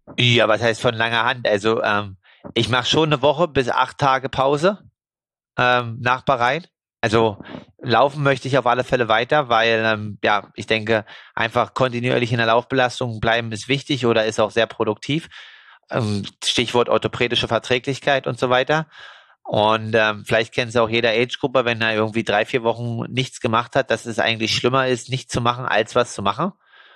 Ja, was heißt von langer Hand? Also ich mache schon eine Woche bis 8 Tage Pause nach Bahrain. Also laufen möchte ich auf alle Fälle weiter, weil ja, ich denke, einfach kontinuierlich in der Laufbelastung bleiben ist wichtig oder ist auch sehr produktiv. Stichwort orthopädische Verträglichkeit und so weiter. Und vielleicht kennt es auch jeder Age-Grupper, wenn er irgendwie 3, 4 Wochen nichts gemacht hat, dass es eigentlich schlimmer ist, nichts zu machen, als was zu machen.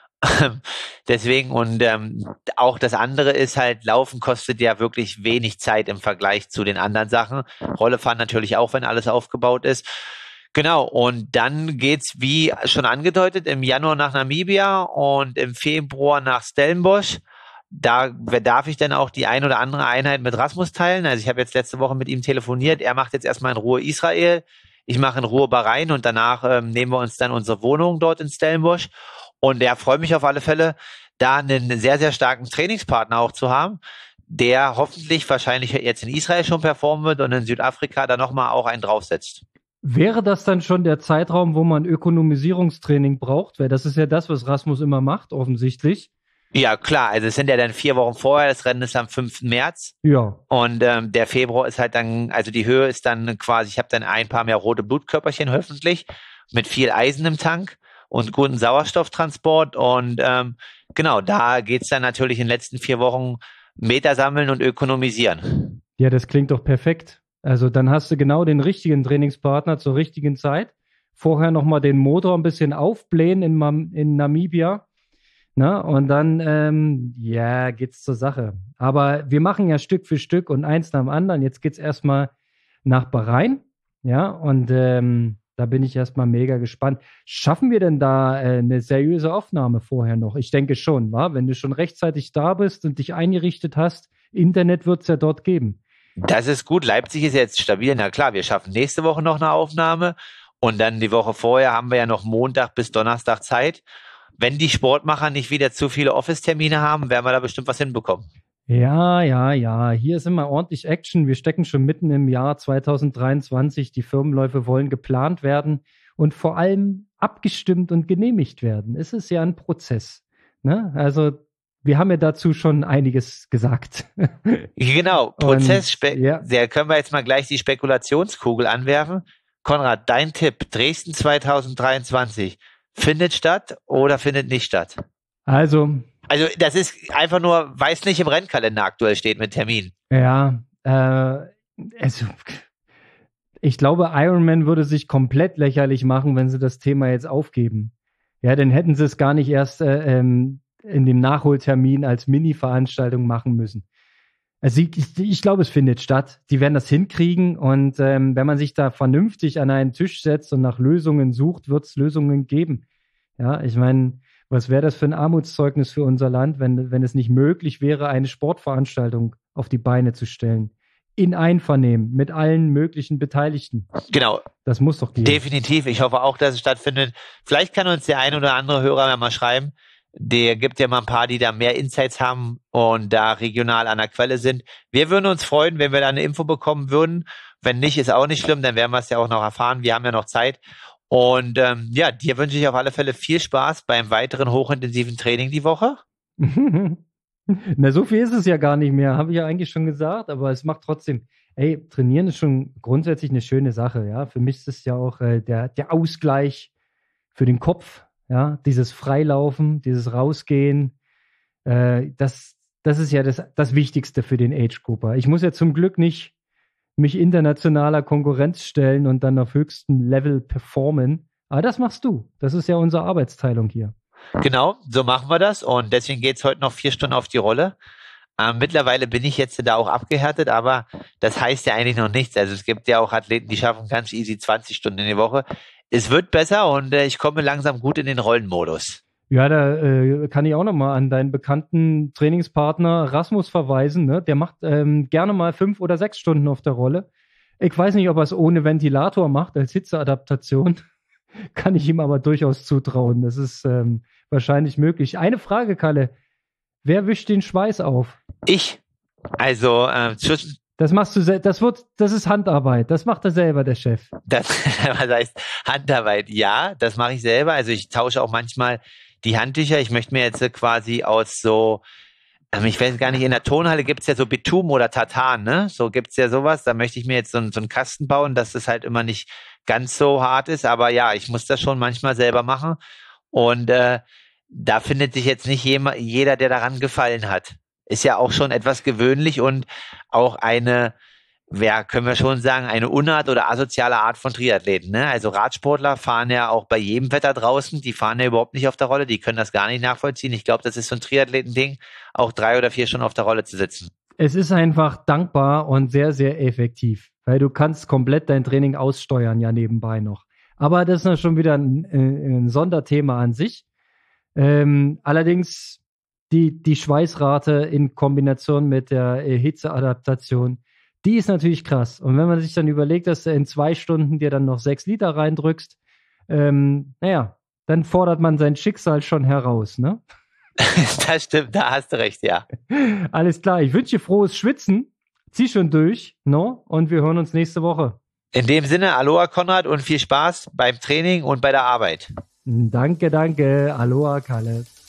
Deswegen und auch das andere ist halt, Laufen kostet ja wirklich wenig Zeit im Vergleich zu den anderen Sachen. Rolle fahren natürlich auch, wenn alles aufgebaut ist. Genau, und dann geht's, wie schon angedeutet, im Januar nach Namibia und im Februar nach Stellenbosch. Da darf ich dann auch die ein oder andere Einheit mit Rasmus teilen. Also ich habe jetzt letzte Woche mit ihm telefoniert. Er macht jetzt erstmal in Ruhe Israel. Ich mache in Ruhe Bahrain und danach nehmen wir uns dann unsere Wohnung dort in Stellenbosch. Und ja, freue mich auf alle Fälle, da einen sehr, sehr starken Trainingspartner auch zu haben, der hoffentlich wahrscheinlich jetzt in Israel schon performen wird und in Südafrika dann nochmal auch einen draufsetzt. Wäre das dann schon der Zeitraum, wo man Ökonomisierungstraining braucht? Weil das ist ja das, was Rasmus immer macht, offensichtlich. Ja, klar, also es sind ja dann 4 Wochen vorher, das Rennen ist am 5. März. Ja. Und der Februar ist halt dann, also die Höhe ist dann quasi, ich habe dann ein paar mehr rote Blutkörperchen hoffentlich, mit viel Eisen im Tank und guten Sauerstofftransport. Und genau, da geht's dann natürlich in den letzten 4 Wochen Meter sammeln und ökonomisieren. Ja, das klingt doch perfekt. Also dann hast du genau den richtigen Trainingspartner zur richtigen Zeit. Vorher nochmal den Motor ein bisschen aufblähen in Namibia. Na, und dann, ja, geht's zur Sache. Aber wir machen ja Stück für Stück und eins nach dem anderen. Jetzt geht's erstmal nach Bahrain. Ja, und da bin ich erstmal mega gespannt. Schaffen wir denn da eine seriöse Aufnahme vorher noch? Ich denke schon, wa? Wenn du schon rechtzeitig da bist und dich eingerichtet hast, Internet wird's ja dort geben. Das ist gut. Leipzig ist jetzt stabil. Na klar, wir schaffen nächste Woche noch eine Aufnahme. Und dann die Woche vorher haben wir ja noch Montag bis Donnerstag Zeit. Wenn die Sportmacher nicht wieder zu viele Office-Termine haben, werden wir da bestimmt was hinbekommen. Ja, ja, ja. Hier ist immer ordentlich Action. Wir stecken schon mitten im Jahr 2023. Die Firmenläufe wollen geplant werden und vor allem abgestimmt und genehmigt werden. Es ist ja ein Prozess. Ne? Also wir haben ja dazu schon einiges gesagt. Genau, Prozess. Ja. Da können wir jetzt mal gleich die Spekulationskugel anwerfen. Konrad, dein Tipp, Dresden 2023, findet statt oder findet nicht statt? Also das ist einfach nur, weil es nicht im Rennkalender aktuell steht mit Termin. Ja, also ich glaube, Ironman würde sich komplett lächerlich machen, wenn sie das Thema jetzt aufgeben. Ja, dann hätten sie es gar nicht erst in dem Nachholtermin als Mini-Veranstaltung machen müssen. Also ich glaube, es findet statt. Die werden das hinkriegen und wenn man sich da vernünftig an einen Tisch setzt und nach Lösungen sucht, wird es Lösungen geben. Ja, ich meine, was wäre das für ein Armutszeugnis für unser Land, wenn es nicht möglich wäre, eine Sportveranstaltung auf die Beine zu stellen? In Einvernehmen mit allen möglichen Beteiligten. Genau. Das muss doch gehen. Definitiv. Ich hoffe auch, dass es stattfindet. Vielleicht kann uns der ein oder andere Hörer ja mal schreiben. Der gibt ja mal ein paar, die da mehr Insights haben und da regional an der Quelle sind. Wir würden uns freuen, wenn wir da eine Info bekommen würden. Wenn nicht, ist auch nicht schlimm, dann werden wir es ja auch noch erfahren. Wir haben ja noch Zeit. Und ja, dir wünsche ich auf alle Fälle viel Spaß beim weiteren hochintensiven Training die Woche. Na, so viel ist es ja gar nicht mehr, habe ich ja eigentlich schon gesagt, aber es macht trotzdem, trainieren ist schon grundsätzlich eine schöne Sache, ja. Für mich ist es ja auch der Ausgleich für den Kopf, ja, dieses Freilaufen, dieses Rausgehen, das ist ja das Wichtigste für den Age-Grupper. Ich muss ja zum Glück nicht mich internationaler Konkurrenz stellen und dann auf höchstem Level performen. Aber das machst du. Das ist ja unsere Arbeitsteilung hier. Genau, so machen wir das. Und deswegen geht's heute noch 4 Stunden auf die Rolle. Mittlerweile bin ich jetzt da auch abgehärtet, aber das heißt ja eigentlich noch nichts. Also es gibt ja auch Athleten, die schaffen ganz easy 20 Stunden in die Woche. Es wird besser und ich komme langsam gut in den Rollenmodus. Ja, da kann ich auch nochmal an deinen bekannten Trainingspartner Rasmus verweisen. Ne? Der macht gerne mal 5 oder 6 Stunden auf der Rolle. Ich weiß nicht, ob er es ohne Ventilator macht, als Hitzeadaptation. Kann ich ihm aber durchaus zutrauen. Das ist wahrscheinlich möglich. Eine Frage, Kalle. Wer wischt den Schweiß auf? Ich. Also, das machst du das ist Handarbeit. Das macht er selber, der Chef. Was heißt Handarbeit? Ja, das mache ich selber. Also ich tausche auch manchmal die Handtücher. Ich möchte mir jetzt quasi aus so Ich weiß gar nicht, in der Turnhalle gibt's ja so Bitumen oder Tartan, ne? So gibt's ja sowas. Da möchte ich mir jetzt so einen Kasten bauen, dass es halt immer nicht ganz so hart ist. Aber ja, ich muss das schon manchmal selber machen. Und da findet sich jetzt nicht jeder, der daran gefallen hat. Ist ja auch schon etwas gewöhnlich und auch eine, können wir schon sagen, eine Unart oder asoziale Art von Triathleten. Ne? Also Radsportler fahren ja auch bei jedem Wetter draußen, die fahren ja überhaupt nicht auf der Rolle, die können das gar nicht nachvollziehen. Ich glaube, das ist so ein Triathleten-Ding, auch 3 oder 4 Stunden auf der Rolle zu sitzen. Es ist einfach dankbar und sehr, sehr effektiv, weil du kannst komplett dein Training aussteuern, ja nebenbei noch. Aber das ist ja schon wieder ein Sonderthema an sich. Allerdings die Schweißrate in Kombination mit der Hitzeadaptation, die ist natürlich krass. Und wenn man sich dann überlegt, dass du in 2 Stunden dir dann noch 6 Liter reindrückst, naja, dann fordert man sein Schicksal schon heraus, ne? Das stimmt, da hast du recht, ja. Alles klar, ich wünsche dir frohes Schwitzen. Zieh schon durch, no? Und wir hören uns nächste Woche. In dem Sinne, Aloha Konrad und viel Spaß beim Training und bei der Arbeit. Danke, danke. Aloha, Kalle.